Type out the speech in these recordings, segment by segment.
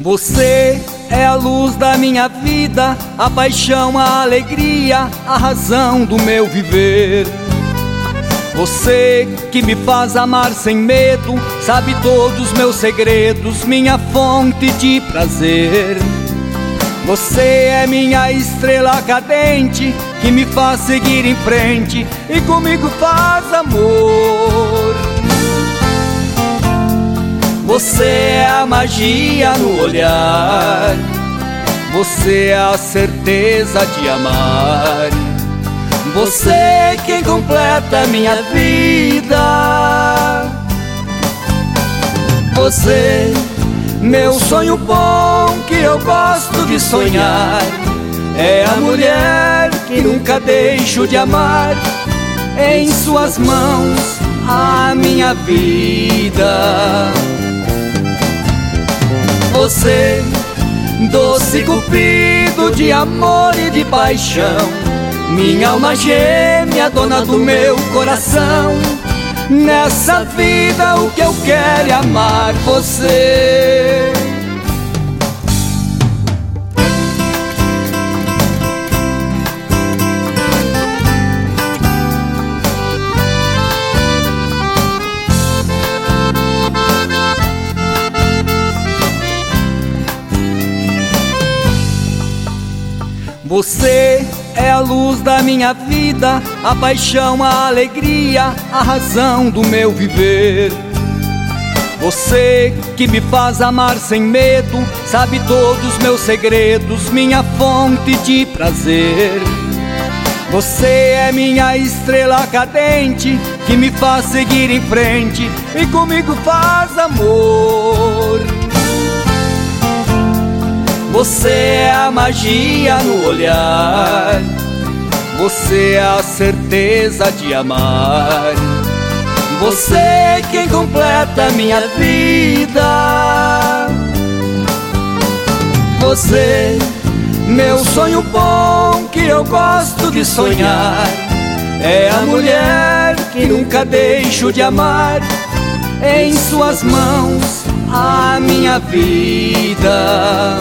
Você é a luz da minha vida, a paixão, a alegria, a razão do meu viver. Você que me faz amar sem medo, sabe todos os meus segredos, minha fonte de prazer. Você é minha estrela cadente, que me faz seguir em frente e comigo faz amor. Você é a magia no olhar, você é a certeza de amar. Você é quem completa a minha vida. Você, meu sonho bom que eu gosto de sonhar, é a mulher que nunca deixo de amar. Em suas mãos a minha vida. Você, doce cupido de amor e de paixão, minha alma gêmea, dona do meu coração. Nessa vida o que eu quero é amar você. Você é a luz da minha vida, a paixão, a alegria, a razão do meu viver. Você que me faz amar sem medo, sabe todos os meus segredos, minha fonte de prazer. Você é minha estrela cadente, que me faz seguir em frente e comigo faz amor. Você é a magia no olhar, você é a certeza de amar. Você é quem completa a minha vida. Você, meu sonho bom que eu gosto de sonhar, é a mulher que nunca deixo de amar. Em suas mãos a minha vida.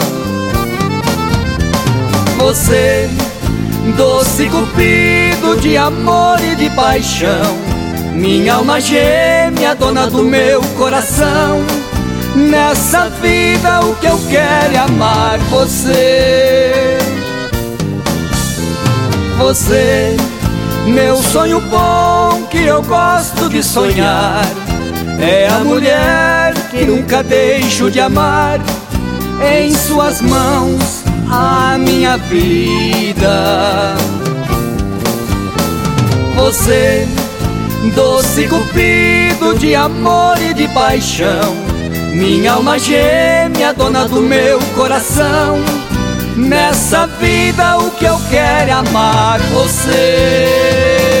Você, doce cupido de amor e de paixão, minha alma gêmea, dona do meu coração. Nessa vida o que eu quero é amar você. Você, meu sonho bom que eu gosto de sonhar, é a mulher que nunca deixo de amar. Em suas mãos a minha vida. Você, doce cupido de amor e de paixão, minha alma gêmea, dona do meu coração. Nessa vida o que eu quero é amar você.